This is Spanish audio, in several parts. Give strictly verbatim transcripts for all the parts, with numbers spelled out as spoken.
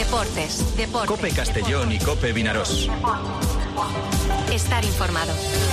Deportes, deportes. COPE Castellón y COPE Vinarós. Estar informado.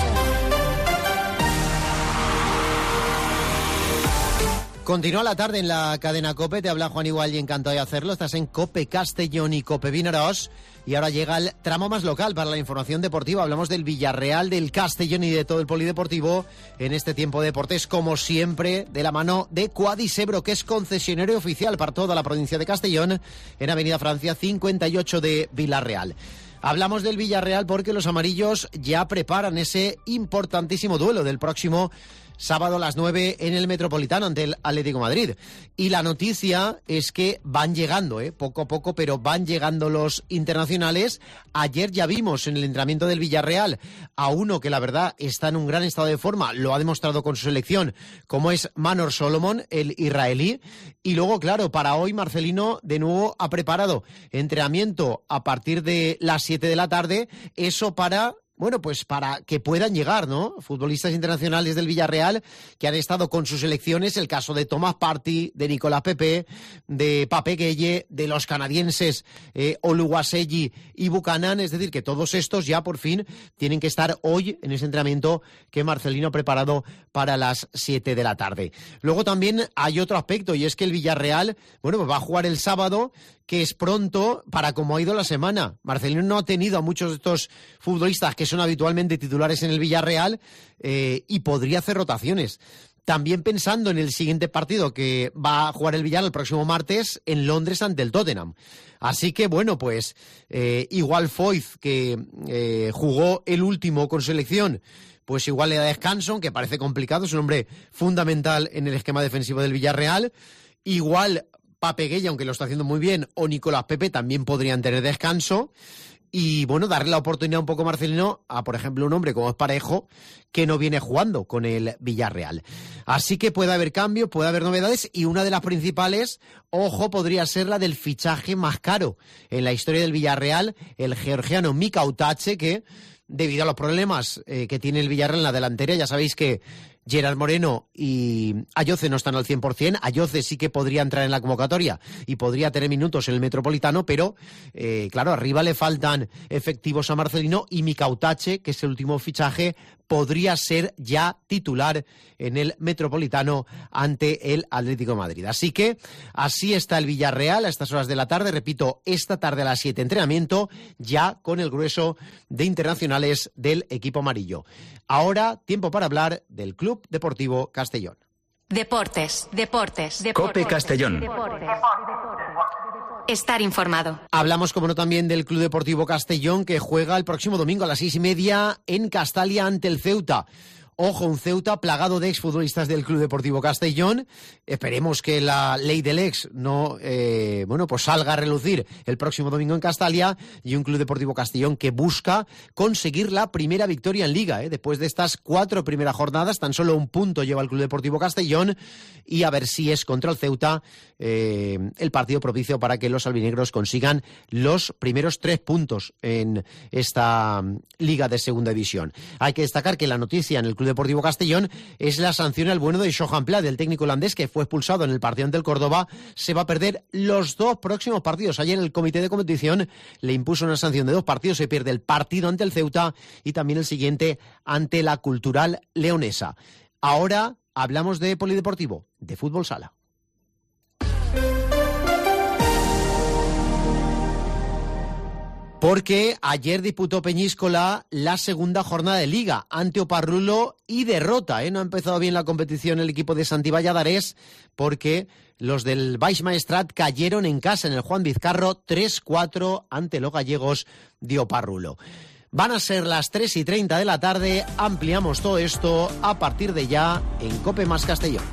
Continúa la tarde en la cadena COPE, te habla Juan Igual y encantado de hacerlo. Estás en COPE Castellón y COPE Vinarós y ahora llega el tramo más local para la información deportiva. Hablamos del Villarreal, del Castellón y de todo el polideportivo en este tiempo de deportes, como siempre, de la mano de Quadisebro, que es concesionario oficial para toda la provincia de Castellón, en Avenida Francia cincuenta y ocho de Villarreal. Hablamos del Villarreal porque los amarillos ya preparan ese importantísimo duelo del próximo sábado a las nueve en el Metropolitano ante el Atlético de Madrid. Y la noticia es que van llegando, ¿eh? poco a poco, pero van llegando los internacionales. Ayer ya vimos en el entrenamiento del Villarreal a uno que la verdad está en un gran estado de forma, lo ha demostrado con su selección, como es Manor Solomon, el israelí. Y luego, claro, para hoy Marcelino de nuevo ha preparado entrenamiento a partir de las siete de la tarde, eso para... Bueno, pues para que puedan llegar, ¿no? Futbolistas internacionales del Villarreal que han estado con sus selecciones, el caso de Thomas Partey, de Nicolás Pepe, de Pape Gueye, de los canadienses eh, Oluwaseyi y Buchanan, es decir, que todos estos ya por fin tienen que estar hoy en ese entrenamiento que Marcelino ha preparado para las siete de la tarde. Luego también hay otro aspecto y es que el Villarreal, bueno, pues va a jugar el sábado, que es pronto para como ha ido la semana. Marcelino no ha tenido a muchos de estos futbolistas que son habitualmente titulares en el Villarreal eh, y podría hacer rotaciones. También pensando en el siguiente partido que va a jugar el Villarreal el próximo martes en Londres ante el Tottenham. Así que, bueno, pues eh, igual Foyth, que eh, jugó el último con selección, pues igual le da descanso, que parece complicado, es un hombre fundamental en el esquema defensivo del Villarreal. Igual Pape Gueye, aunque lo está haciendo muy bien, o Nicolás Pepe también podrían tener descanso. Y, bueno, darle la oportunidad un poco, Marcelino, a, por ejemplo, un hombre como es Parejo, que no viene jugando con el Villarreal. Así que puede haber cambios, puede haber novedades, y una de las principales, ojo, podría ser la del fichaje más caro en la historia del Villarreal, el georgiano Mika Otache, que, debido a los problemas eh, que tiene el Villarreal en la delantera, ya sabéis que Gerard Moreno y Ayoce no están al cien por ciento. Ayoce sí que podría entrar en la convocatoria y podría tener minutos en el Metropolitano, pero eh, claro, arriba le faltan efectivos a Marcelino y Mika Otache, que es el último fichaje, podría ser ya titular en el Metropolitano ante el Atlético de Madrid. Así que así está el Villarreal a estas horas de la tarde. Repito, esta tarde a las siete entrenamiento, ya con el grueso de internacionales del equipo amarillo. Ahora, tiempo para hablar del Club Deportivo Castellón. Deportes, deportes, deportes. COPE Castellón. Deportes. Estar informado. Hablamos, como no, también del Club Deportivo Castellón, que juega el próximo domingo a las seis y media en Castalia ante el Ceuta. Ojo, un Ceuta plagado de exfutbolistas del Club Deportivo Castellón. Esperemos que la ley del ex no eh, bueno, pues salga a relucir el próximo domingo en Castalia, y un Club Deportivo Castellón que busca conseguir la primera victoria en Liga. ¿eh? Después de estas cuatro primeras jornadas, tan solo un punto lleva el Club Deportivo Castellón, y a ver si es contra el Ceuta eh, el partido propicio para que los albinegros consigan los primeros tres puntos en esta Liga de Segunda División. Hay que destacar que la noticia en el Club Deportivo Castellón es la sanción al bueno de Johan Pla, del técnico holandés, que fue expulsado en el partido ante el Córdoba. Se va a perder los dos próximos partidos. Ayer el comité de competición le impuso una sanción de dos partidos. Se pierde el partido ante el Ceuta y también el siguiente ante la Cultural Leonesa. Ahora hablamos de polideportivo, de fútbol sala. Porque ayer disputó Peñíscola la segunda jornada de Liga ante Oparrulo y derrota. ¿eh? No ha empezado bien la competición el equipo de Santi Valladares, porque los del Baix Maestrat cayeron en casa en el Juan Vizcarro tres cuatro ante los gallegos de Oparrulo. Van a ser las tres y treinta de la tarde. Ampliamos todo esto a partir de ya en COPE Más Castellón.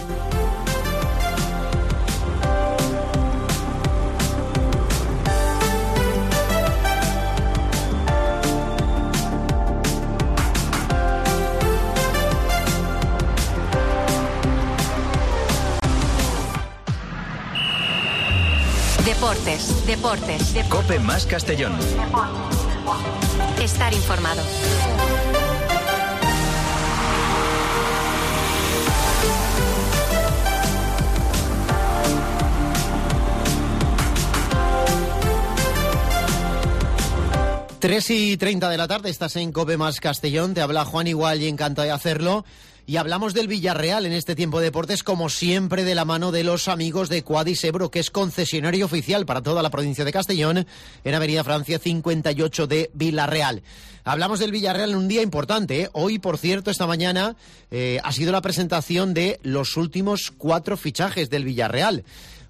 Deportes, deportes, deportes. COPE Más Castellón. Estar informado. tres y treinta de la tarde, estás en COPE más Castellón, te habla Juan Igual y encantado de hacerlo. Y hablamos del Villarreal en este tiempo de deportes, como siempre, de la mano de los amigos de Quadis Ebro, que es concesionario oficial para toda la provincia de Castellón, en Avenida Francia cincuenta y ocho de Villarreal. Hablamos del Villarreal en un día importante, ¿eh? Hoy, por cierto, esta mañana eh, ha sido la presentación de los últimos cuatro fichajes del Villarreal.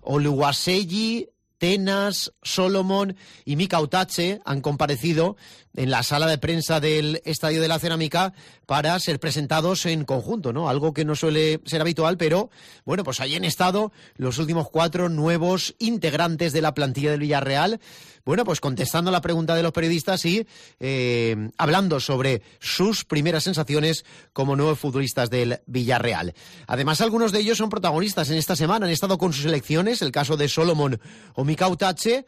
Oluwaseyi, Tenas, Solomon y Mika Utache han comparecido en la sala de prensa del Estadio de la Cerámica para ser presentados en conjunto, ¿no? Algo que no suele ser habitual, pero bueno, pues ahí han estado los últimos cuatro nuevos integrantes de la plantilla del Villarreal. Bueno, pues contestando la pregunta de los periodistas y eh, hablando sobre sus primeras sensaciones como nuevos futbolistas del Villarreal. Además, algunos de ellos son protagonistas en esta semana, han estado con sus selecciones, el caso de Solomon o Mika Utache,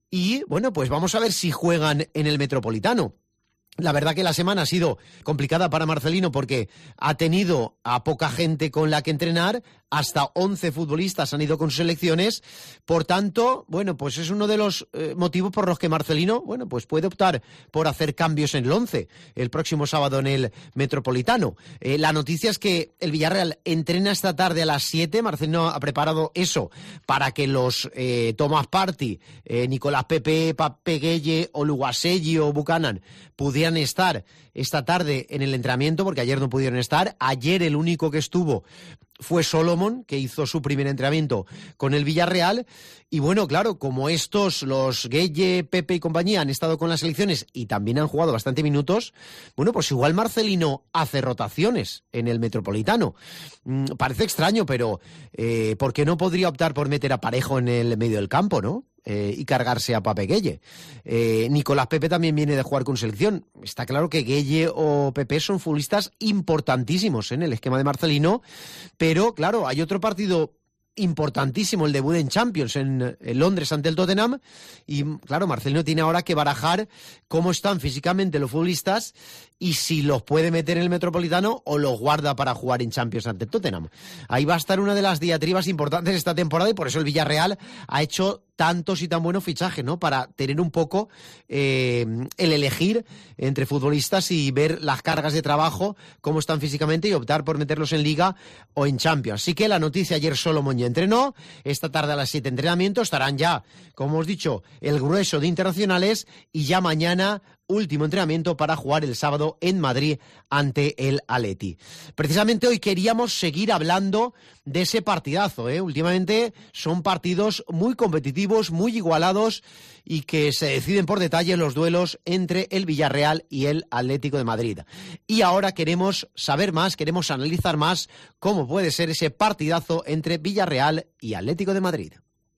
y bueno, pues vamos a ver si juegan en el Metropolitano. La verdad que la semana ha sido complicada para Marcelino porque ha tenido a poca gente con la que entrenar, hasta once futbolistas han ido con sus selecciones, por tanto, bueno, pues es uno de los eh, motivos por los que Marcelino, bueno, pues puede optar por hacer cambios en el once el próximo sábado en el Metropolitano. Eh, la noticia es que el Villarreal entrena esta tarde a las siete, Marcelino ha preparado eso para que los eh, Tomás Partey, eh, Nicolás Pepe, Pape Gueye, Oluwaseyi o Buchanan pudieran estar esta tarde en el entrenamiento, porque ayer no pudieron estar. Ayer el único que estuvo fue Solomon, que hizo su primer entrenamiento con el Villarreal. Y bueno, claro, como estos, los Gueye, Pepe y compañía, han estado con las selecciones y también han jugado bastante minutos, bueno, pues igual Marcelino hace rotaciones en el Metropolitano. Mm, parece extraño, pero eh, ¿por qué no podría optar por meter a Parejo en el medio del campo, no? Eh, y cargarse a Pape Gueye. Eh, Nicolás Pepe también viene de jugar con selección. Está claro que Gueye o Pepe son futbolistas importantísimos en el esquema de Marcelino, pero claro, hay otro partido importantísimo, el debut en Champions en, en Londres ante el Tottenham, y claro, Marcelino tiene ahora que barajar cómo están físicamente los futbolistas y si los puede meter en el Metropolitano o los guarda para jugar en Champions ante el Tottenham. Ahí va a estar una de las diatribas importantes esta temporada y por eso el Villarreal ha hecho tantos y tan buenos fichajes, ¿no? Para tener un poco eh, el elegir entre futbolistas y ver las cargas de trabajo, cómo están físicamente y optar por meterlos en Liga o en Champions. Así que la noticia, ayer Solomon ya entrenó, esta tarde a las siete entrenamiento, estarán ya, como os he dicho, el grueso de internacionales y ya mañana último entrenamiento para jugar el sábado en Madrid ante el Atleti. Precisamente hoy queríamos seguir hablando de ese partidazo, ¿eh? Últimamente son partidos muy competitivos, muy igualados y que se deciden por detalle los duelos entre el Villarreal y el Atlético de Madrid. Y ahora queremos saber más, queremos analizar más cómo puede ser ese partidazo entre Villarreal y Atlético de Madrid.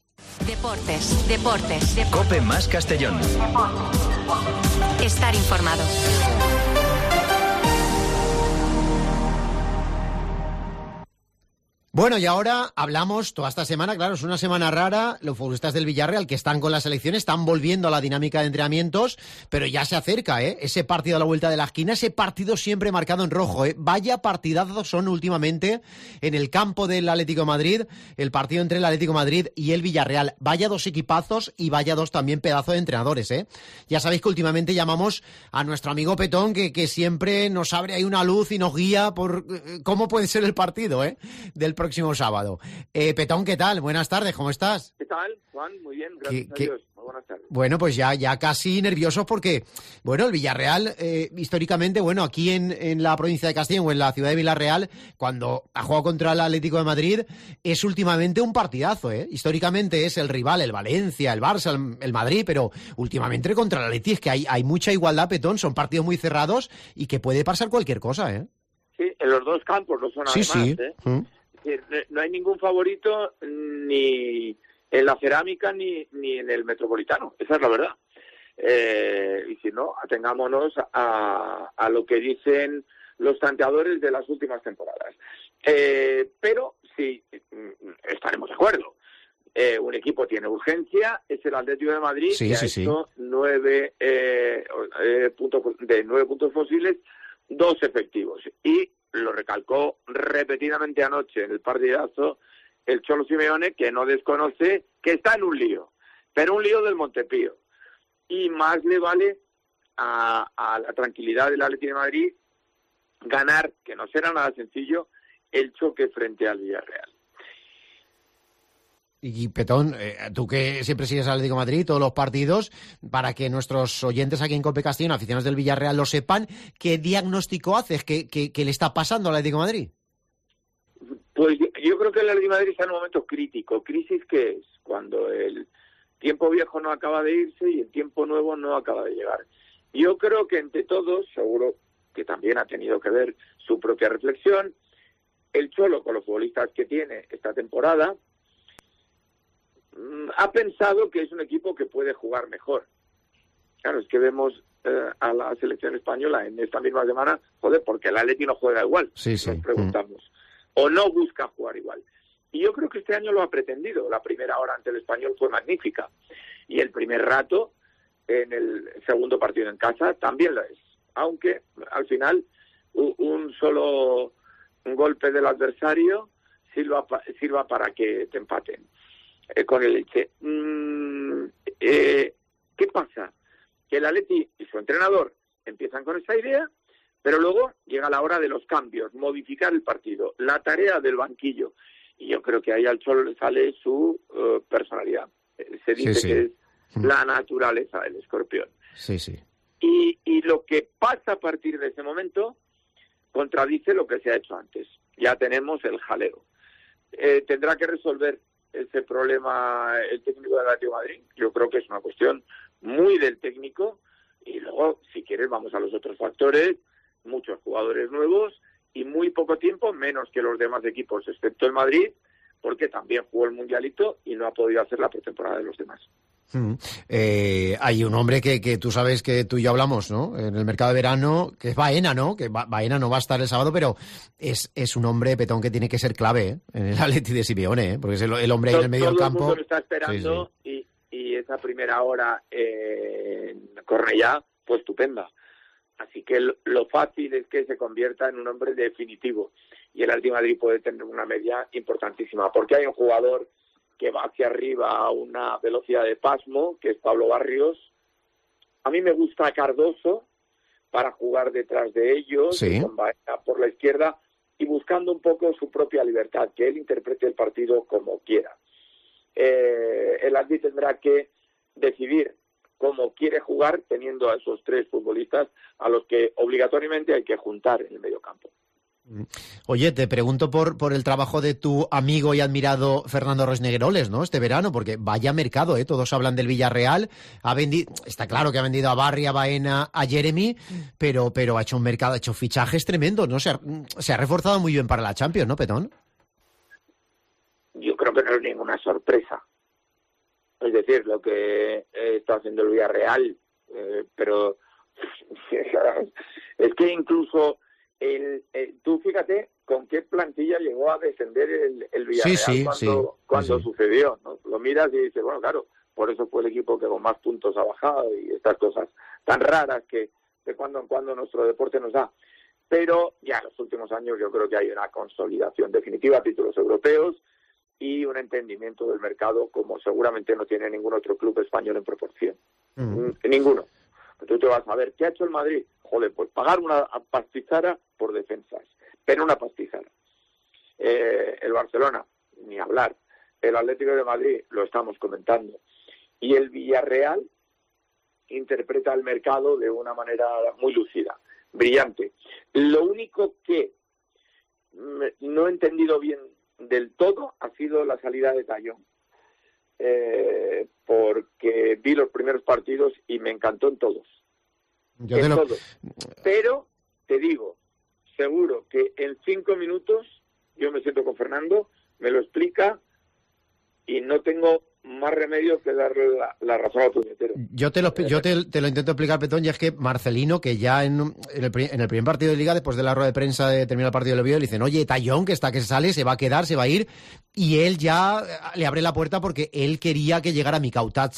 Deportes, deportes, deportes. COPE más Castellón. Estar informado. Bueno, y ahora hablamos toda esta semana, claro, es una semana rara, los futbolistas del Villarreal que están con la selección están volviendo a la dinámica de entrenamientos, pero ya se acerca, ¿eh? Ese partido a la vuelta de la esquina, ese partido siempre marcado en rojo, ¿eh? Vaya partidazos son últimamente en el campo del Atlético de Madrid, el partido entre el Atlético de Madrid y el Villarreal. Vaya dos equipazos y vaya dos también pedazos de entrenadores, ¿eh? Ya sabéis que últimamente llamamos a nuestro amigo Petón, que, que siempre nos abre ahí una luz y nos guía por eh, cómo puede ser el partido, ¿eh? Del próximo sábado. Eh, Petón, ¿qué tal? Buenas tardes, ¿cómo estás? ¿Qué tal, Juan? Muy bien, gracias ¿Qué, a Dios. Muy buenas tardes. Bueno, pues ya, ya casi nerviosos porque, bueno, el Villarreal, eh, históricamente, bueno, aquí en, en la provincia de Castellón o en la ciudad de Villarreal, cuando ha jugado contra el Atlético de Madrid, es últimamente un partidazo, ¿eh? Históricamente es el rival, el Valencia, el Barça, el, el Madrid, pero últimamente contra el Atleti es que hay, hay mucha igualdad, Petón, son partidos muy cerrados y que puede pasar cualquier cosa, ¿eh? Sí, en los dos campos lo son sí, además, sí. ¿eh? Mm. No hay ningún favorito ni en la Cerámica ni, ni en el Metropolitano, esa es la verdad. Eh, y si no, atengámonos a, a lo que dicen los tanteadores de las últimas temporadas. Eh, pero sí, estaremos de acuerdo. Eh, un equipo tiene urgencia, es el Atlético de Madrid, sí, que sí, ha sí. hecho nueve, eh, eh, puntos, de nueve puntos posibles, dos efectivos. Y lo recalcó repetidamente anoche en el partidazo el Cholo Simeone, que no desconoce que está en un lío, pero un lío del Montepío. Y más le vale a, a la tranquilidad del Atlético de Madrid ganar, que no será nada sencillo, el choque frente al Villarreal. Y Petón, eh, tú que siempre sigues al Atlético de Madrid, todos los partidos, para que nuestros oyentes aquí en Cope Castellón, aficionados del Villarreal, lo sepan, ¿qué diagnóstico haces? ¿Qué, qué, qué le está pasando al Atlético de Madrid? Pues yo creo que el Atlético de Madrid está en un momento crítico. ¿Crisis qué es? Cuando el tiempo viejo no acaba de irse y el tiempo nuevo no acaba de llegar. Yo creo que entre todos, seguro que también ha tenido que ver su propia reflexión, el Cholo, con los futbolistas que tiene esta temporada, ha pensado que es un equipo que puede jugar mejor. Claro, es que vemos eh, a la selección española en esta misma semana, joder, porque el Atleti no juega igual, sí, sí. nos preguntamos. Mm. O no busca jugar igual. Y yo creo que este año lo ha pretendido. La primera hora ante el Español fue magnífica. Y el primer rato, en el segundo partido en casa, también lo es. Aunque, al final, un solo golpe del adversario sirva, sirva para que te empaten. Eh, con el Elche. Mm, eh, ¿Qué pasa? Que el Atleti y su entrenador empiezan con esa idea, pero luego llega la hora de los cambios, modificar el partido, la tarea del banquillo. Y yo creo que ahí al Cholo le sale su uh, personalidad. Eh, se dice sí, sí. que es mm. la naturaleza del escorpión. Sí, sí. Y, y lo que pasa a partir de ese momento contradice lo que se ha hecho antes. Ya tenemos el jaleo. Eh, tendrá que resolver ese problema el técnico del Atlético de Madrid. Yo creo que es una cuestión muy del técnico, y luego, si quieres, vamos a los otros factores, muchos jugadores nuevos y muy poco tiempo, menos que los demás equipos, excepto el Madrid, porque también jugó el Mundialito y no ha podido hacer la pretemporada de los demás. Mm. Eh, hay un hombre que, que tú sabes que tú y yo hablamos, ¿no? En el mercado de verano, que es Baena, ¿no? Que ba- Baena no va a estar el sábado, pero es, es un hombre, Petón, que tiene que ser clave, ¿eh? En el Atleti de Simeone, ¿eh? Porque es el, el hombre ahí en el medio del campo. Todo el mundo lo está esperando, sí, sí. Y, y esa primera hora en Cornellá fue estupenda. Así que lo, lo fácil es que se convierta en un hombre definitivo. Y el Atlético de Madrid puede tener una media importantísima, porque hay un jugador que va hacia arriba a una velocidad de pasmo, que es Pablo Barrios. A mí me gusta Cardoso para jugar detrás de ellos, sí. con Baena por la izquierda, y buscando un poco su propia libertad, que él interprete el partido como quiera. Eh, el Atlético tendrá que decidir cómo quiere jugar, teniendo a esos tres futbolistas a los que obligatoriamente hay que juntar en el mediocampo. Oye, te pregunto por, por el trabajo de tu amigo y admirado Fernando Roisnegueroles, ¿no? Este verano, porque vaya mercado, ¿eh? Todos hablan del Villarreal, ha vendido, está claro que ha vendido a Barry, a Baena, a Jeremy, pero, pero ha hecho un mercado, ha hecho fichajes tremendos, ¿no? Se ha, se ha reforzado muy bien para la Champions, ¿no, Petón? Yo creo que no es ninguna sorpresa. Es decir, lo que está haciendo el Villarreal, eh, pero es que incluso El, el, tú fíjate con qué plantilla llegó a descender el, el Villarreal sí, sí, cuando, sí, cuando sí. sucedió, ¿no? Lo miras y dices, bueno, claro, por eso fue el equipo que con más puntos ha bajado y estas cosas tan raras que de cuando en cuando nuestro deporte nos da. Pero ya en los últimos años yo creo que hay una consolidación definitiva, títulos europeos y un entendimiento del mercado como seguramente no tiene ningún otro club español en proporción. Uh-huh. Ninguno. Tú te vas a ver, ¿qué ha hecho el Madrid? Joder, pues pagar una pastizara por defensas, pero una pastizara. Eh, el Barcelona, ni hablar. El Atlético de Madrid, lo estamos comentando. Y el Villarreal interpreta el mercado de una manera muy lúcida, brillante. Lo único que no he entendido bien del todo ha sido la salida de Tallón. Eh, porque vi los primeros partidos y me encantó en todos. Yo en te lo... todos. Pero te digo, seguro que en cinco minutos yo me siento con Fernando, me lo explica y no tengo más remedio que darle la, la razón al puñetero. Yo te lo yo te, te lo intento explicar, Petón, y es que Marcelino, que ya en, en, el, en el primer partido de Liga, después de la rueda de prensa de terminar el partido del Oviedo, le dicen, oye, Tallón, que está que se sale, se va a quedar, se va a ir, y él ya le abre la puerta porque él quería que llegara Mikautadze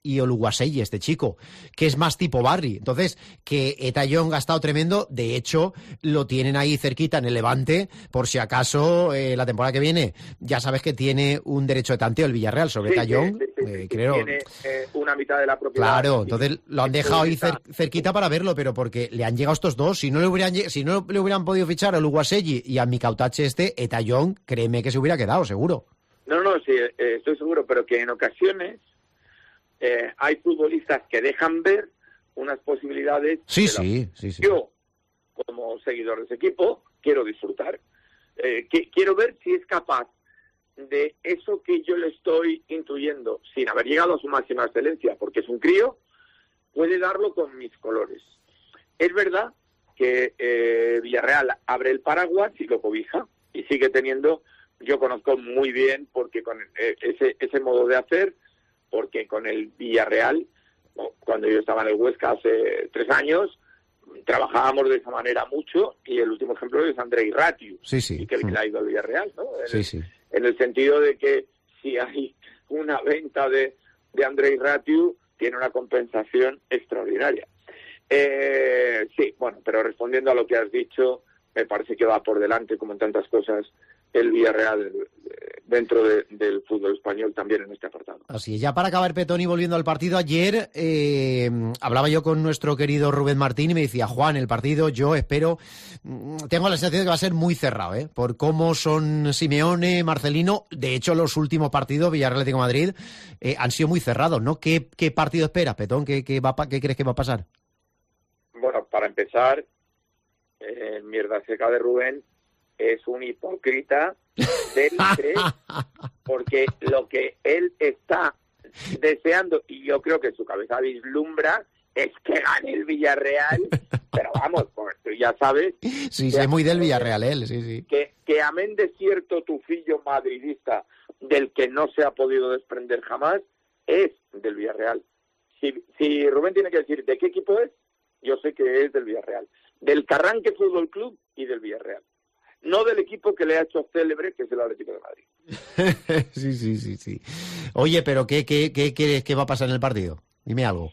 y Oluwaseyi, este chico, que es más tipo Barry. Entonces, que Eta Young ha estado tremendo, de hecho, lo tienen ahí cerquita en el Levante, por si acaso eh, la temporada que viene, ya sabes que tiene un derecho de tanteo el Villarreal sobre sí, Eta Young. Sí, sí, sí, eh, creo... Tiene eh, una mitad de la propiedad. Claro, entonces lo han dejado ahí cer cerquita para verlo, pero porque le han llegado estos dos. Si no le hubieran, si no le hubieran podido fichar a Oluwaseyi y a Mikautache este, Eta Young, créeme que se hubiera quedado, seguro. No, no, sí, eh, estoy seguro, pero que en ocasiones eh, hay futbolistas que dejan ver unas posibilidades. Sí, sí, sí, sí. Yo, como seguidor de ese equipo, quiero disfrutar. Eh, que, quiero ver si es capaz de eso que yo le estoy intuyendo, sin haber llegado a su máxima excelencia, porque es un crío, puede darlo con mis colores. Es verdad que eh, Villarreal abre el paraguas y lo cobija, y sigue teniendo, yo conozco muy bien, porque con eh, ese, ese modo de hacer, porque con el Villarreal, cuando yo estaba en el Huesca hace tres años, trabajábamos de esa manera mucho, y el último ejemplo es Andrei Ratiu, sí, sí. y que le ha ido al Villarreal, ¿no? En sí, el, sí. En el sentido de que si hay una venta de, de Andrei Ratiu, tiene una compensación extraordinaria. Eh, sí, bueno, pero respondiendo a lo que has dicho, me parece que va por delante, como en tantas cosas, el Villarreal dentro de, del fútbol español también en este apartado. Así es. Ya para acabar, Petón, y volviendo al partido, ayer eh, hablaba yo con nuestro querido Rubén Martín y me decía, Juan, el partido yo espero, tengo la sensación de que va a ser muy cerrado, ¿eh? Por cómo son Simeone, Marcelino, de hecho los últimos partidos, Villarreal Atlético de Madrid, eh, han sido muy cerrados, ¿no? ¿Qué, qué partido esperas, Petón? ¿Qué, qué, va, ¿Qué crees que va a pasar? Bueno, para empezar, eh, mierda seca de Rubén es un hipócrita del tres, porque lo que él está deseando, y yo creo que su cabeza vislumbra, es que gane el Villarreal, pero vamos, pues tú ya sabes... Sí, sí, es muy del Villarreal, él, sí, sí. Que, que amén de cierto tufillo madridista del que no se ha podido desprender jamás, es del Villarreal. Si, si Rubén tiene que decir de qué equipo es, yo sé que es del Villarreal. Del Carranque Fútbol Club y del Villarreal. No del equipo que le ha hecho célebre, que es el Atlético de Madrid. sí, sí, sí, sí. Oye, pero ¿qué, qué, qué crees que va a pasar en el partido? Dime algo.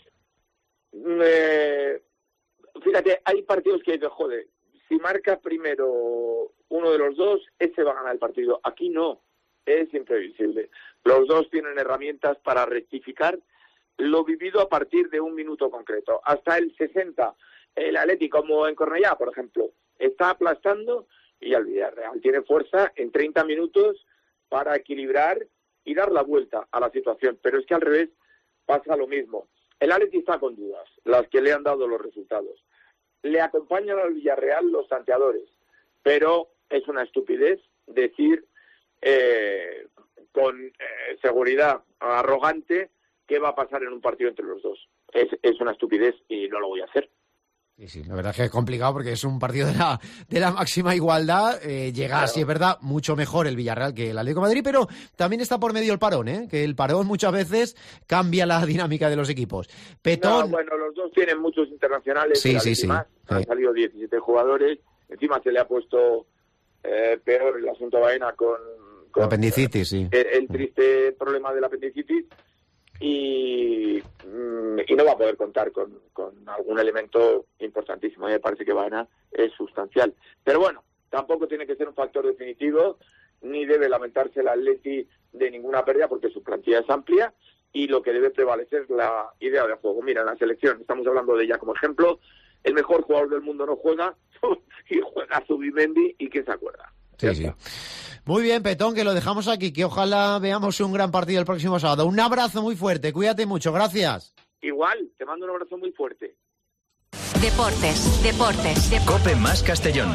Eh, fíjate, hay partidos que dices, joder, si marca primero uno de los dos, ese va a ganar el partido. Aquí no, es imprevisible. Los dos tienen herramientas para rectificar lo vivido a partir de un minuto concreto. Hasta el sesenta, el Atlético, como en Cornellá, por ejemplo, está aplastando, y el Villarreal tiene fuerza en treinta minutos para equilibrar y dar la vuelta a la situación. Pero es que al revés pasa lo mismo. El Atleti está con dudas, las que le han dado los resultados. Le acompañan al Villarreal los tanteadores, pero es una estupidez decir eh, con eh, seguridad arrogante qué va a pasar en un partido entre los dos. Es, es una estupidez y no lo voy a hacer. Sí, sí, la verdad es que es complicado porque es un partido de la, de la máxima igualdad. Eh, llega, claro. Sí, es verdad, mucho mejor el Villarreal que el Atlético de Madrid, pero también está por medio el parón, ¿eh? Que el parón muchas veces cambia la dinámica de los equipos. Petón... No, bueno, los dos tienen muchos internacionales. Sí, sí, sí. Más. sí. Han salido diecisiete jugadores. Encima se le ha puesto eh, peor el asunto Baena con... con la apendicitis, sí. El, el triste problema de la apendicitis. Y, y no va a poder contar con, con algún elemento importantísimo. A mí me parece que Baena es sustancial. Pero bueno, tampoco tiene que ser un factor definitivo, ni debe lamentarse el Atleti de ninguna pérdida, porque su plantilla es amplia y lo que debe prevalecer es la idea de juego. Mira, en la selección, estamos hablando de ella como ejemplo, el mejor jugador del mundo no juega y juega Zubimendi, y ¿quién se acuerda? Sí, sí. Muy bien, Petón, que lo dejamos aquí, que ojalá veamos un gran partido el próximo sábado. Un abrazo muy fuerte, cuídate mucho, gracias. Igual, te mando un abrazo muy fuerte. Deportes, deportes, deportes. Cope más Castellón.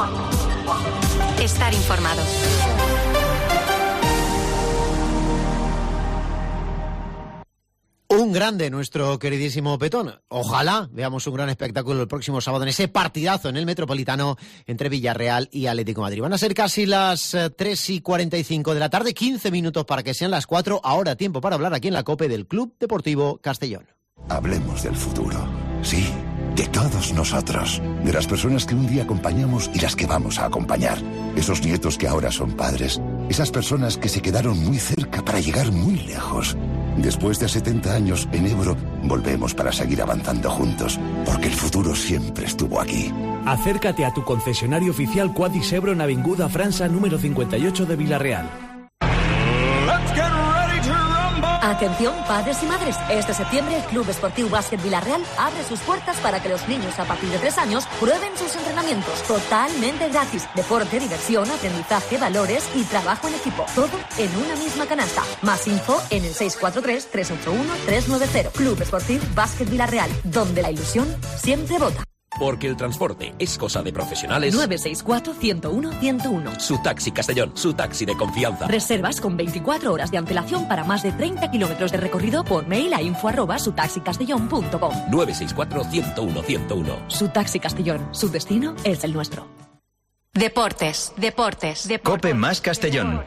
Estar informado. Un grande, nuestro queridísimo Petón. Ojalá veamos un gran espectáculo el próximo sábado en ese partidazo en el Metropolitano entre Villarreal y Atlético de Madrid. Van a ser casi las tres y cuarenta y cinco de la tarde, quince minutos para que sean las cuatro. Ahora tiempo para hablar aquí en la COPE del Club Deportivo Castellón. Hablemos del futuro. Sí, de todos nosotros. De las personas que un día acompañamos y las que vamos a acompañar. Esos nietos que ahora son padres. Esas personas que se quedaron muy cerca para llegar muy lejos. Después de setenta años, en Ebro, volvemos para seguir avanzando juntos, porque el futuro siempre estuvo aquí. Acércate a tu concesionario oficial Quadis Ebro en Avinguda França número cincuenta y ocho de Villarreal. Atención, padres y madres. Este septiembre el Club Esportiu Bàsquet Villarreal abre sus puertas para que los niños a partir de tres años prueben sus entrenamientos totalmente gratis. Deporte, diversión, aprendizaje, valores y trabajo en equipo. Todo en una misma canasta. Más info en el seis cuatro tres, tres ocho uno, tres nueve cero. Club Esportiu Bàsquet Villarreal, donde la ilusión siempre vota. Porque el transporte es cosa de profesionales. nueve seis cuatro, ciento uno, ciento uno. Su Taxi Castellón, su taxi de confianza. Reservas con veinticuatro horas de antelación para más de treinta kilómetros de recorrido por mail a info arroba sutaxicastellón punto com. nueve seis cuatro, ciento uno, ciento uno. Su Taxi Castellón, su destino es el nuestro. Deportes, deportes, deportes. Cope más Castellón.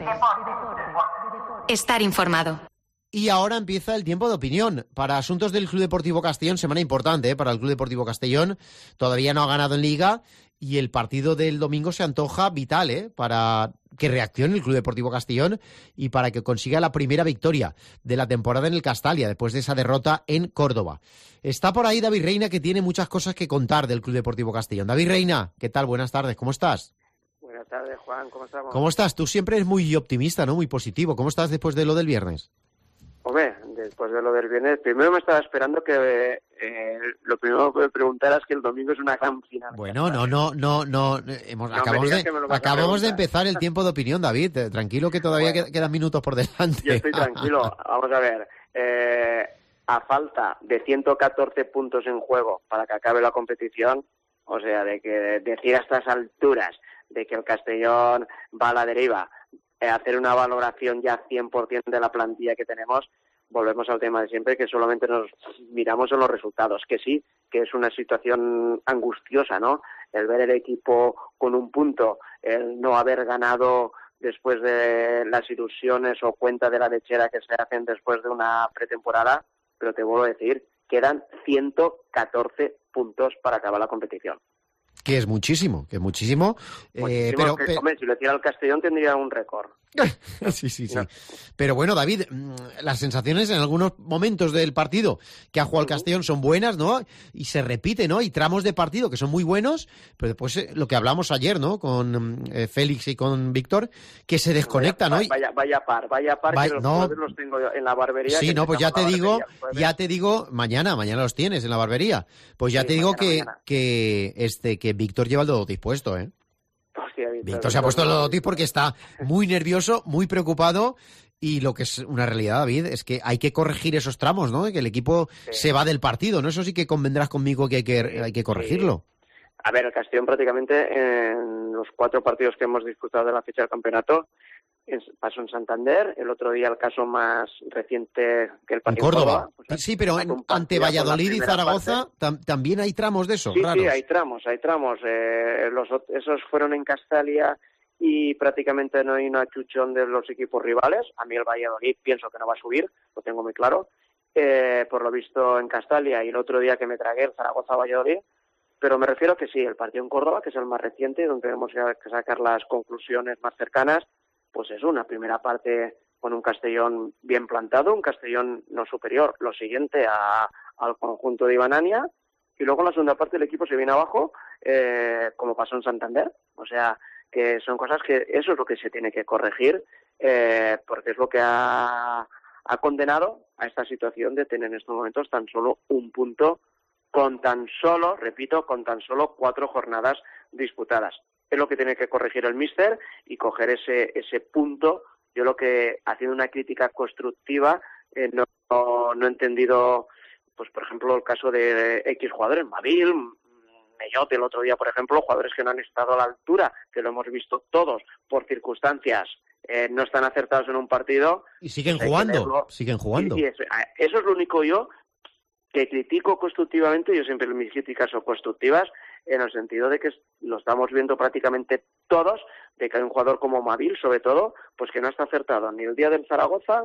Estar informado. Y ahora empieza el tiempo de opinión. Para asuntos del Club Deportivo Castellón, semana importante, ¿eh? Para el Club Deportivo Castellón. Todavía no ha ganado en Liga y el partido del domingo se antoja vital, ¿eh? Para que reaccione el Club Deportivo Castellón y para que consiga la primera victoria de la temporada en el Castalia, después de esa derrota en Córdoba. Está por ahí David Reina, que tiene muchas cosas que contar del Club Deportivo Castellón. David Reina, ¿qué tal? Buenas tardes, ¿cómo estás? Buenas tardes, Juan, ¿cómo estamos? ¿Cómo estás? Tú siempre eres muy optimista, ¿no? Muy positivo. ¿Cómo estás después de lo del viernes? Hombre, después de lo del viernes, primero me estaba esperando que eh, lo primero que me preguntaras que el domingo es una gran final. Bueno, no, no, no, no, hemos, no acabamos, de, acabamos de empezar el tiempo de opinión, David. Tranquilo que todavía bueno, quedan minutos por delante. Yo estoy tranquilo. Vamos a ver, eh, a falta de ciento catorce puntos en juego para que acabe la competición, o sea, de que decir a estas alturas de que el Castellón va a la deriva, hacer una valoración ya cien por ciento de la plantilla que tenemos, volvemos al tema de siempre, que solamente nos miramos en los resultados, que sí, que es una situación angustiosa, ¿no? El ver el equipo con un punto, el no haber ganado después de las ilusiones o cuenta de la lechera que se hacen después de una pretemporada, pero te vuelvo a decir, quedan ciento catorce puntos para acabar la competición. Que es muchísimo, que es muchísimo. Eh, pero, que, pero... Hombre, si lo hiciera el Castellón tendría un récord. sí, sí, sí. No. Pero bueno, David, las sensaciones en algunos momentos del partido que ha jugado el Castellón son buenas, ¿no? Y se repite, ¿no? Y tramos de partido que son muy buenos, pero después eh, lo que hablamos ayer, ¿no? Con eh, Félix y con Víctor, que se desconecta, vaya, ¿no? Vaya, vaya par, vaya par vaya, que los, no, los tengo en la barbería. Sí, no, pues ya te digo, ya te digo, mañana, mañana los tienes en la barbería. Pues ya sí, te digo mañana, que, mañana. que este que Víctor lleva el dodotis puesto, ¿eh? Hostia, Víctor, Víctor se ha puesto el dodotis porque está muy nervioso, muy preocupado, y lo que es una realidad, David, es que hay que corregir esos tramos, ¿no? Que el equipo sí. se va del partido, ¿no? Eso sí que convendrás conmigo que hay que, sí, hay que corregirlo. Sí. A ver, el Castellón prácticamente en los cuatro partidos que hemos disputado de la fecha del campeonato pasó en Santander, el otro día el caso más reciente que el partido en Córdoba. Córdoba pues, sí, pero en, ante Valladolid y Zaragoza tam, también hay tramos de eso, sí, raros. Sí, hay tramos, hay tramos. Eh, los, esos fueron en Castalia y prácticamente no hay un achuchón de los equipos rivales. A mí el Valladolid pienso que no va a subir, lo tengo muy claro. Eh, por lo visto en Castalia y el otro día que me tragué el Zaragoza-Valladolid. Pero me refiero que sí, el partido en Córdoba, que es el más reciente, donde tenemos que sacar las conclusiones más cercanas, pues es una primera parte con un Castellón bien plantado, un Castellón no superior, lo siguiente a, al conjunto de Ibanania, y luego en la segunda parte el equipo se viene abajo, eh, como pasó en Santander. O sea, que son cosas que eso es lo que se tiene que corregir, eh, porque es lo que ha, ha condenado a esta situación de tener en estos momentos tan solo un punto con tan solo, repito, con tan solo cuatro jornadas disputadas. Es lo que tiene que corregir el míster y coger ese ese punto. Yo lo que, haciendo una crítica constructiva, eh, no, no, no he entendido, pues por ejemplo, el caso de X jugadores, Mabil, Mellote el otro día, por ejemplo, jugadores que no han estado a la altura, que lo hemos visto todos por circunstancias, eh, no están acertados en un partido. Y siguen jugando, siguen jugando. Y, y eso, eso es lo único yo que critico constructivamente. Yo siempre mis críticas son constructivas, en el sentido de que lo estamos viendo prácticamente todos, de que hay un jugador como Mabil, sobre todo, pues que no está acertado ni el día del Zaragoza,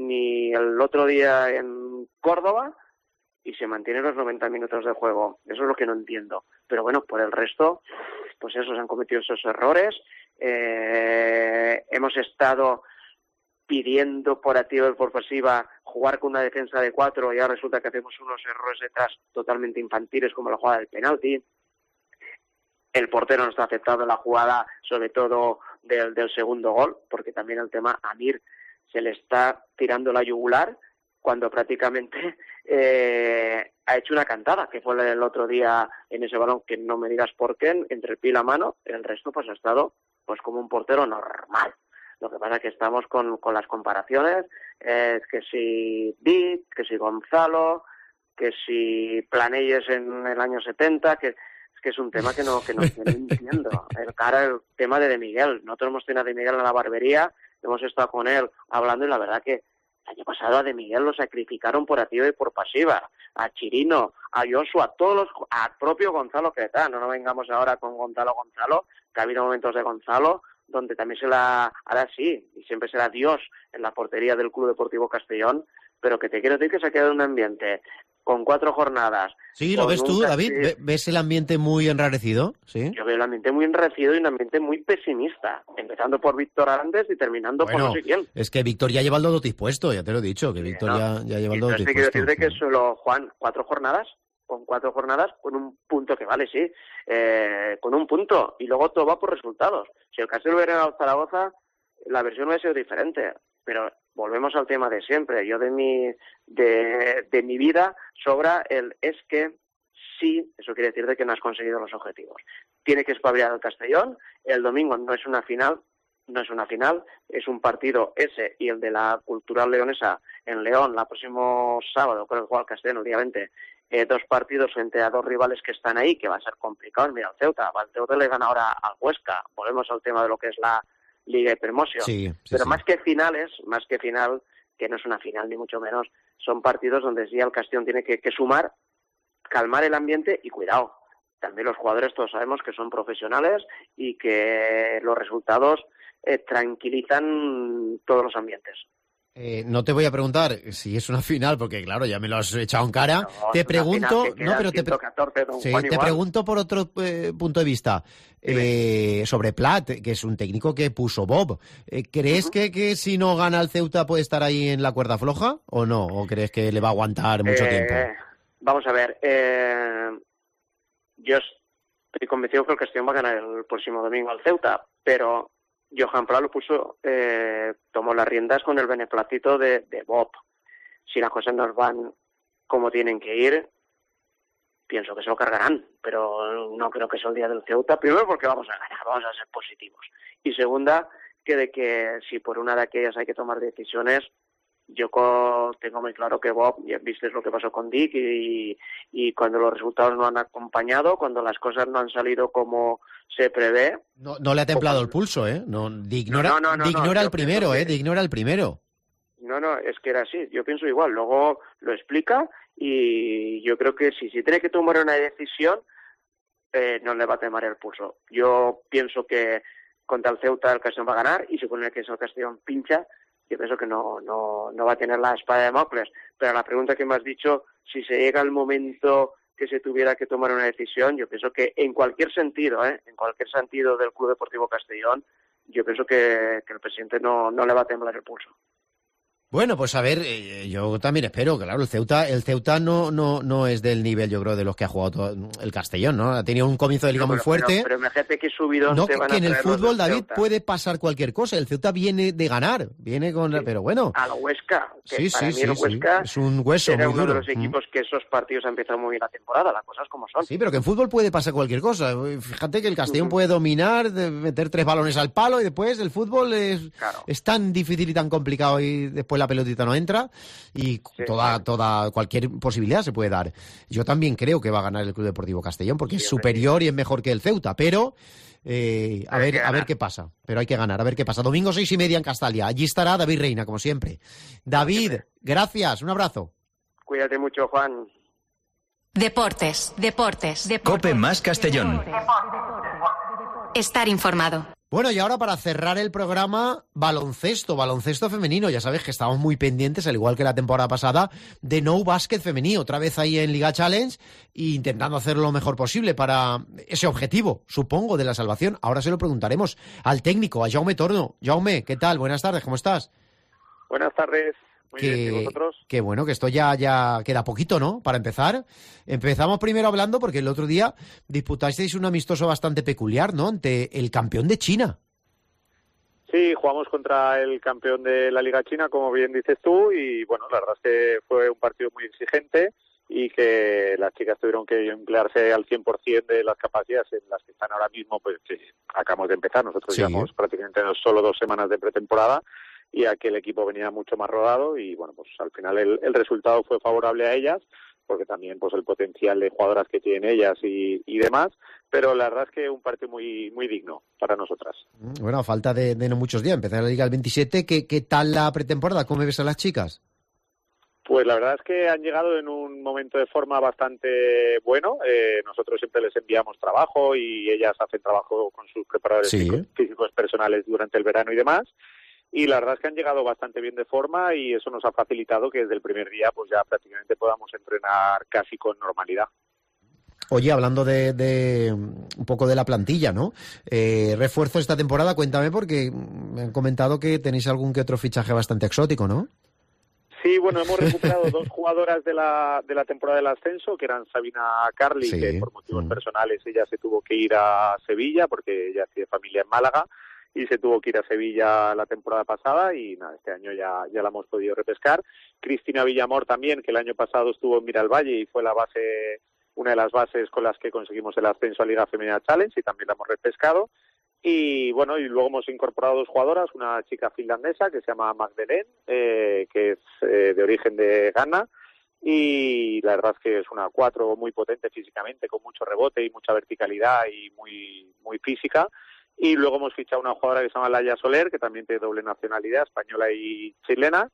ni el otro día en Córdoba, y se mantiene los noventa minutos de juego. Eso es lo que no entiendo. Pero bueno, por el resto, pues eso, se han cometido esos errores. Eh, hemos estado pidiendo por activa y por pasiva jugar con una defensa de cuatro y ahora resulta que hacemos unos errores detrás totalmente infantiles como la jugada del penalti. El portero no está aceptado en la jugada, sobre todo del, del segundo gol, porque también el tema Amir se le está tirando la yugular cuando prácticamente eh, ha hecho una cantada, que fue el otro día en ese balón, que no me digas por qué, entre el pie y la mano, el resto pues ha estado pues como un portero normal. Lo que pasa es que estamos con, con las comparaciones, eh, que si Vic, que si Gonzalo, que si Planelles en el año setenta, que es que es un tema que no que no, que no entiendo. El cara, el tema de De Miguel. Nosotros hemos tenido a De Miguel en la barbería, hemos estado con él hablando y la verdad que el año pasado a De Miguel lo sacrificaron por activa y por pasiva. A Chirino, a Joshua, a todos los, a propio Gonzalo Cretá. No nos vengamos ahora con Gonzalo Gonzalo, que ha habido momentos de Gonzalo donde también se la, ahora sí, y siempre será Dios en la portería del Club Deportivo Castellón, pero que te quiero decir que se ha quedado en un ambiente con cuatro jornadas. Sí, ¿lo ves tú, David? Castell... ¿Ves el ambiente muy enrarecido? Sí. Yo veo el ambiente muy enrarecido y un ambiente muy pesimista, empezando por Víctor Arandes y terminando bueno, por no sé quién. Es que Víctor ya lleva el dodo dispuesto, ya te lo he dicho, que Víctor sí, ¿no? ya, ya lleva el dodo dispuesto. Quiero decirte sí. que solo, Juan, cuatro jornadas, con cuatro jornadas, con un punto que vale, sí, eh, con un punto, y luego todo va por resultados. Si el Castell hubiera ganado Zaragoza, la versión hubiera sido diferente, pero volvemos al tema de siempre. Yo de mi de, de mi vida sobra el es que sí, eso quiere decir de que no has conseguido los objetivos. Tiene que espabilar el Castellón, el domingo no es una final, no es una final, es un partido ese y el de la Cultural Leonesa en León, el próximo sábado, creo que juega el Castellón el día veinte, eh, dos partidos frente a dos rivales que están ahí, que va a ser complicado. Mira, el Ceuta, el Ceuta le gana ahora al Huesca, volvemos al tema de lo que es la Liga de Promoción, sí, sí, pero sí. más que finales, más que final, que no es una final ni mucho menos, son partidos donde sí el Castellón tiene que, que sumar, calmar el ambiente y cuidado. También los jugadores todos sabemos que son profesionales y que los resultados eh, tranquilizan todos los ambientes. Eh, no te voy a preguntar si es una final, porque claro, ya me lo has echado en cara. No, te pregunto, no, pero te, pre sí, te pregunto por otro eh, punto de vista eh, sobre Plat, que es un técnico que puso Bob. Eh, ¿Crees uh-huh. que, que si no gana el Ceuta puede estar ahí en la cuerda floja o no? ¿O crees que le va a aguantar mucho eh, tiempo? Vamos a ver. Eh, yo estoy convencido que el Castellón va a ganar el próximo domingo al Ceuta, pero Johan Prat lo puso, eh, tomó las riendas con el beneplácito de, de Bob. Si las cosas no van como tienen que ir, pienso que se lo cargarán, pero no creo que sea el día del Ceuta. Primero porque vamos a ganar, vamos a ser positivos. Y segunda, que de que si por una de aquellas hay que tomar decisiones, yo tengo muy claro que Bob, ya viste lo que pasó con Dick y, y cuando los resultados no han acompañado, cuando las cosas no han salido como se prevé. No, no le ha templado el pulso, ¿eh? No, Dick no, no, no, no, Dick no, no era el primero, ¿eh? Dick no era el primero. No, no, es que era así. Yo pienso igual. Luego lo explica y yo creo que si, si tiene que tomar una decisión, eh, no le va a temblar el pulso. Yo pienso que contra el Ceuta el Castellón va a ganar y si pone que es el Castellón pincha, yo pienso que no, no, no va a tener la espada de Damocles. Pero a la pregunta que me has dicho, si se llega el momento que se tuviera que tomar una decisión, yo pienso que en cualquier sentido, ¿eh? en cualquier sentido del Club Deportivo Castellón, yo pienso que, que el presidente no, no le va a temblar el pulso. Bueno, pues a ver, eh, yo también espero, claro, el Ceuta, el Ceuta no, no, no es del nivel, yo creo, de los que ha jugado todo el Castellón, ¿no? Ha tenido un comienzo de liga no, pero, muy fuerte. Pero, pero imagínate que subidón no, te van que a en el fútbol, David, Ceuta. puede pasar cualquier cosa. El Ceuta viene de ganar, viene con, sí. pero bueno. A la Huesca. Que sí, para sí, mí sí, el Huesca sí. Es un hueso era muy uno duro. de los equipos mm. que esos partidos han empezado muy bien la temporada, las cosas como son. Sí, pero que en fútbol puede pasar cualquier cosa. Fíjate que el Castellón uh-huh. puede dominar, de meter tres balones al palo y después el fútbol es, claro. es tan difícil y tan complicado y después la pelotita no entra y sí, toda, sí. toda, cualquier posibilidad se puede dar. Yo también creo que va a ganar el Club Deportivo Castellón porque sí, es superior sí. y es mejor que el Ceuta, pero eh, a ver, a ver qué pasa. Pero hay que ganar, a ver qué pasa. Domingo seis y media en Castalia. Allí estará David Reina, como siempre. David, gracias, un abrazo. Cuídate mucho, Juan. Deportes, deportes, deportes. Cope más Castellón. Estar informado. Bueno, y ahora para cerrar el programa, baloncesto, baloncesto femenino. Ya sabes que estamos muy pendientes, al igual que la temporada pasada, de No Basket femenino. Otra vez ahí en Liga Challenge e intentando hacerlo lo mejor posible para ese objetivo, supongo, de la salvación. Ahora se lo preguntaremos al técnico, a Jaume Torno. Jaume, ¿qué tal? Buenas tardes, ¿cómo estás? Buenas tardes. Muy que, bien, ¿y vosotros? Que bueno, que esto ya, ya queda poquito, ¿no? Para empezar. Empezamos primero hablando porque el otro día disputasteis un amistoso bastante peculiar, ¿no? Ante el campeón de China. Sí, jugamos contra el campeón de la Liga China, como bien dices tú, y bueno, la verdad es que fue un partido muy exigente y que las chicas tuvieron que emplearse al cien por ciento de las capacidades en las que están ahora mismo, pues que acabamos de empezar. Nosotros sí. llevamos prácticamente solo dos semanas de pretemporada y aquel equipo venía mucho más rodado y bueno, pues al final el, el resultado fue favorable a ellas, porque también pues el potencial de jugadoras que tienen ellas y, y demás, pero la verdad es que un partido muy muy digno para nosotras. Bueno, a falta de, de no muchos días, empezar la Liga el veintisiete, ¿qué, qué tal la pretemporada? ¿Cómo ves a las chicas? Pues la verdad es que han llegado en un momento de forma bastante bueno. Eh, nosotros siempre les enviamos trabajo y ellas hacen trabajo con sus preparadores sí. físicos, físicos personales durante el verano y demás. Y la verdad es que han llegado bastante bien de forma y eso nos ha facilitado que desde el primer día pues ya prácticamente podamos entrenar casi con normalidad. Oye, hablando de, de un poco de la plantilla, ¿no? Eh, refuerzo esta temporada, cuéntame, porque me han comentado que tenéis algún que otro fichaje bastante exótico, ¿no? Sí, bueno, hemos recuperado dos jugadoras de la de la temporada del ascenso, que eran Sabina Carli, sí. que por motivos mm. personales ella se tuvo que ir a Sevilla, porque ella tiene familia en Málaga, y se tuvo que ir a Sevilla la temporada pasada y nada, este año ya, ya la hemos podido repescar. Cristina Villamor también, que el año pasado estuvo en Miralvalle y fue la base, una de las bases con las que conseguimos el ascenso a Liga Femenina Challenge y también la hemos repescado. Y bueno, y luego hemos incorporado dos jugadoras, una chica finlandesa que se llama Magdalene, eh, que es eh, de origen de Ghana, y la verdad es que es una cuatro muy potente físicamente, con mucho rebote y mucha verticalidad y muy, muy física. Y luego hemos fichado una jugadora que se llama Laia Soler, que también tiene doble nacionalidad, española y chilena,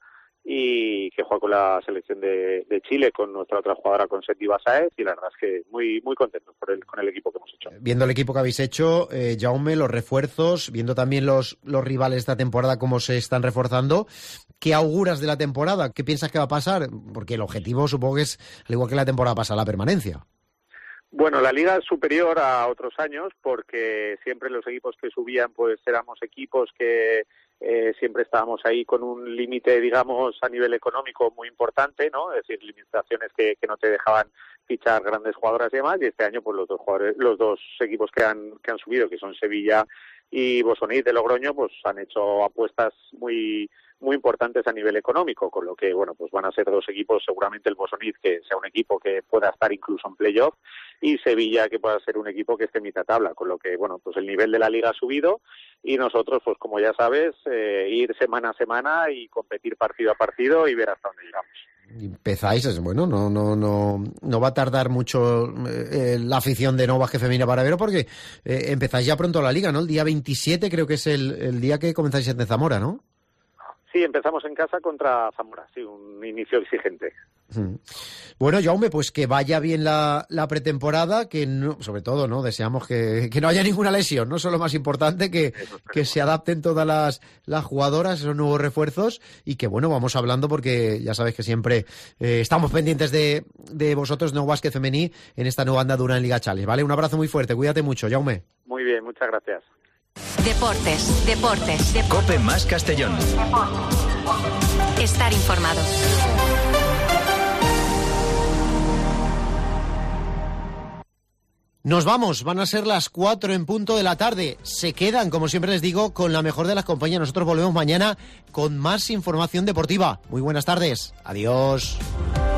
y que juega con la selección de, de Chile, con nuestra otra jugadora, con Seti Basaez, y la verdad es que muy muy contentos por el, con el equipo que hemos hecho. Viendo el equipo que habéis hecho, eh, Jaume, los refuerzos, viendo también los, los rivales de esta temporada, cómo se están reforzando, ¿qué auguras de la temporada? ¿Qué piensas que va a pasar? Porque el objetivo supongo que es, al igual que la temporada pasada, la permanencia. Bueno, la liga es superior a otros años porque siempre los equipos que subían pues éramos equipos que eh, siempre estábamos ahí con un límite, digamos, a nivel económico muy importante, ¿no? Es decir, limitaciones que, que no te dejaban fichar grandes jugadoras y demás, y este año pues los dos jugadores, los dos equipos que han que han subido, que son Sevilla y Bosonit de Logroño, pues han hecho apuestas muy muy importantes a nivel económico, con lo que, bueno, pues van a ser dos equipos, seguramente el Bosonit, que sea un equipo que pueda estar incluso en playoff, y Sevilla, que pueda ser un equipo que esté en mitad tabla, con lo que, bueno, pues el nivel de la liga ha subido, y nosotros, pues como ya sabes, eh, ir semana a semana y competir partido a partido y ver hasta dónde llegamos. Empezáis, bueno, no no no no va a tardar mucho eh, la afición de Nuevo Básquet Femenina para verlo, porque eh, empezáis ya pronto la liga, ¿no? El día veintisiete creo que es el, el día que comenzáis en Zamora, ¿no? Sí, empezamos en casa contra Zamora, sí, un inicio exigente. Bueno, Jaume, pues que vaya bien la, la pretemporada, que no, sobre todo, ¿no? Deseamos que, que no haya ninguna lesión, ¿no? Eso es lo más importante, que, que se adapten todas las, las jugadoras, esos nuevos refuerzos, y que, bueno, vamos hablando porque ya sabes que siempre eh, estamos pendientes de, de vosotros, Nuevo Básquet Femení, en esta nueva andadura en Liga Challenge, ¿vale? Un abrazo muy fuerte, cuídate mucho, Jaume. Muy bien, muchas gracias. Deportes, deportes, deportes. Cope más Castellón. Estar informado. Nos vamos, van a ser las cuatro en punto de la tarde. Se quedan, como siempre les digo, con la mejor de las compañías. Nosotros volvemos mañana con más información deportiva. Muy buenas tardes. Adiós.